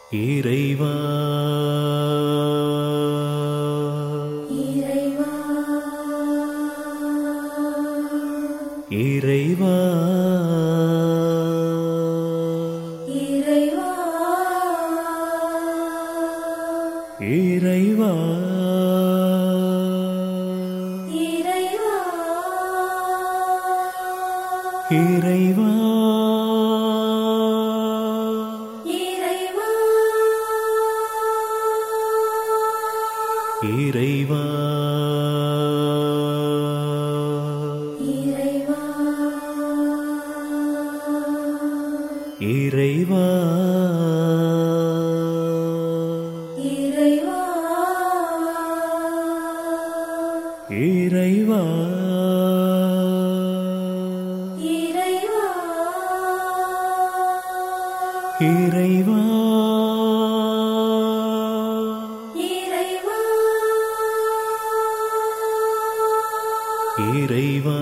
இறைவா இறைவா இறைவா இறைவா இறைவா இறைவா இறைவா இறைவா இறைவா இறைவா இறைவா இறைவா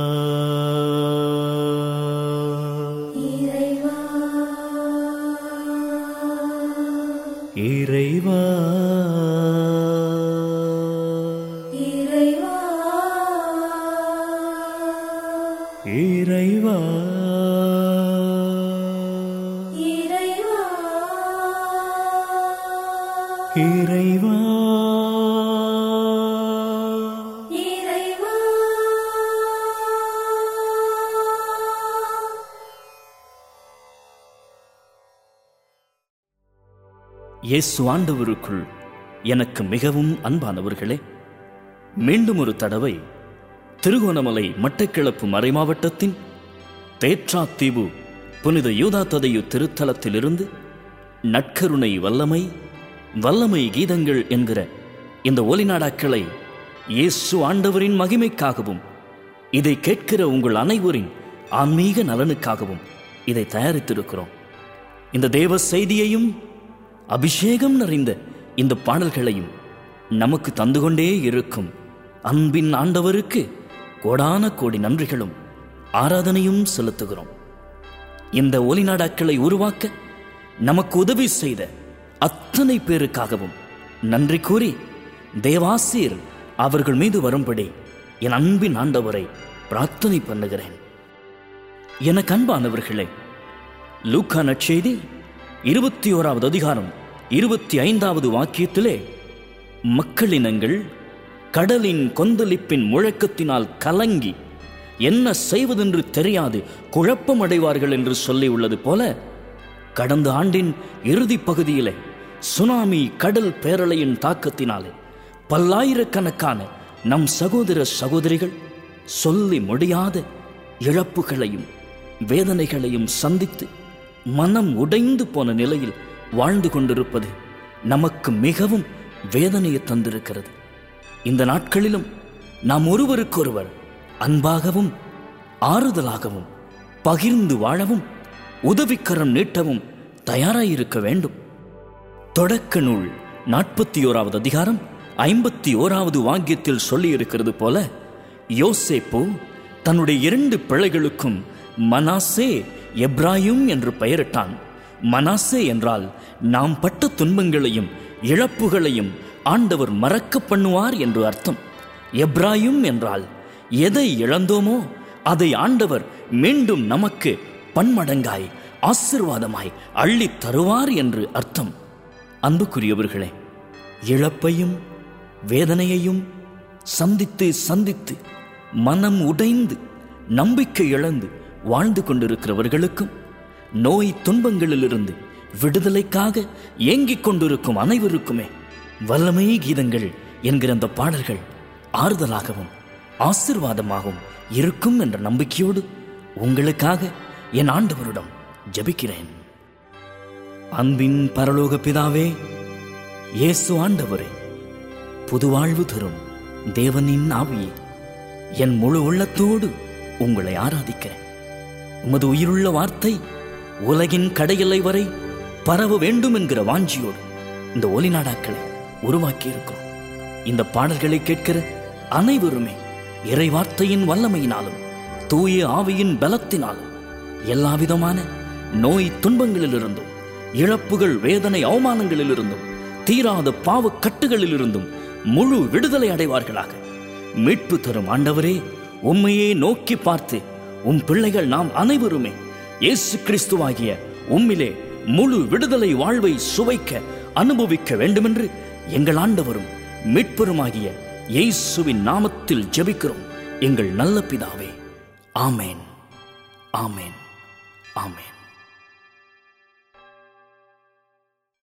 இறைவா இறைவா இறைவா இயேசு ஆண்டவருக்குள் எனக்கு மிகவும் அன்பானவர்களே, மீண்டும் ஒரு தடவை திருகோணமலை மட்டக்களப்பு மறைமாவட்டத்தின் தேற்றாத்தீவு புனித யூதா ததையு திருத்தலத்திலிருந்து நற்கருணை வல்லமை வல்லமை கீதங்கள் என்கிற இந்த ஒலிநாடாக்களை இயேசு ஆண்டவரின் மகிமைக்காகவும் இதை கேட்கிற உங்கள் அனைவரின் ஆன்மீக நலனுக்காகவும் இதை தயாரித்திருக்கிறோம். இந்த தேவ செய்தியையும் அபிஷேகம் நிறைந்த இந்த பாடல்களையும் நமக்கு தந்து கொண்டே இருக்கும் அன்பின் ஆண்டவருக்கு கோடான கோடி நன்றிகளும் ஆராதனையும் செலுத்துகிறோம். இந்த ஒலிநாடாக்களை உருவாக்க நமக்கு உதவி செய்த அத்தனை பேருக்காகவும் நன்றி கூறி தேவாசீர் அவர்கள் மீது வரும்படி என் அன்பின் ஆண்டவரை பிரார்த்தனை பண்ணுகிறேன். எனக்கு அன்பானவர்களே, லூக்கா நற்செய்தி 21வது அதிகாரம் 25வது வாக்கியத்திலே, மக்களினங்கள் கடலின் கொந்தளிப்பின் முழக்கத்தினால் கலங்கி என்ன செய்வதென்று தெரியாது குழப்பமடைவார்கள் என்று சொல்லியுள்ளது போல, கடந்த ஆண்டின் இறுதி பகுதியிலே சுனாமி கடல் பேரலையின் தாக்கத்தினாலே பல்லாயிரக்கணக்கான நம் சகோதர சகோதரிகள் சொல்லி முடியாத இழப்புகளையும் வேதனைகளையும் சந்தித்து மனம் உடைந்து போன நிலையில் வாழ்ந்து கொண்டிருப்பது நமக்கு மிகவும் வேதனையை தந்திருக்கிறது. இந்த நாட்களிலும் நாம் ஒருவருக்கொருவர் அன்பாகவும் ஆறுதலாகவும் பகிர்ந்து வாழவும் உதவிக்கரம் நீட்டவும் தயாராயிருக்க வேண்டும். தொடக்க நூல் 41வது அதிகாரம் 51வது வாக்கியத்தில் சொல்லியிருக்கிறது போல, யோசேப்பு தன்னுடைய 2 பிள்ளைகளுக்கும் மனாசே எப்ராயிம் என்று பெயரிட்டான். மனாசே என்றால் நாம் பட்ட துன்பங்களையும் இழப்புகளையும் ஆண்டவர் மறக்க பண்ணுவார் என்று அர்த்தம். எப்ராயிம் என்றால் எதை இழந்தோமோ அதை ஆண்டவர் மீண்டும் நமக்கு பன்மடங்காய் ஆசீர்வாதமாய் அள்ளி தருவார் என்று அர்த்தம். அன்புக்குரியவர்களே, இழப்பையும் வேதனையையும் சந்தித்து சந்தித்து மனம் உடைந்து நம்பிக்கை இழந்து வாழ்ந்து கொண்டிருக்கிறவர்களுக்கும் நோய் துன்பங்களிலிருந்து விடுதலைக்காக ஏங்கிக் கொண்டிருக்கும் அனைவருக்குமே வல்லமை கீதங்கள் என்கிற அந்த பாடல்கள் ஆறுதலாகவும் ஆசீர்வாதமாகவும் இருக்கும் என்ற நம்பிக்கையோடு உங்களுக்காக என் ஆண்டவரிடம் ஜெபிக்கிறேன். அன்பின் பரலோக பிதாவே, இயேசு ஆண்டவரே, புதுவாழ்வு தரும் தேவனின் ஆவியே, என் முழு உள்ளத்தோடு உங்களை ஆராதிக்கிறேன். உமது உயிருள்ள வார்த்தை உலகின் கடையெல்லை வரை பரவ வேண்டும் என்கிற வாஞ்சியோடு இந்த ஒலிநாடாக்களை உருவாக்கி இருக்கிறோம். இந்த பாடல்களை கேட்கிற அனைவருமே இறை வார்த்தையின் வல்லமையினாலும் தூய ஆவியின் பலத்தினாலும் எல்லாவிதமான நோய் துன்பங்களிலிருந்தும் இழப்புகள், வேதனை, அவமானங்களிலிருந்தும் தீராத பாவ கட்டுகளிலிருந்தும் முழு விடுதலை அடைவார்களாக. மீட்பு தரும் ஆண்டவரே, உம்மையே நோக்கி பார்த்து உம் பிள்ளைகள் நாம் அனைவருமே இயேசு கிறிஸ்துவாகிய உம்மிலே முழு விடுதலை வாழ்வை சுவைக்க அனுபவிக்க வேண்டுமென்று எங்கள் ஆண்டவரும் மீட்பருமாகிய இயேசுவின் நாமத்தில் ஜெபிக்கிறோம் எங்கள் நல்ல பிதாவே. ஆமேன், ஆமேன், ஆமேன்.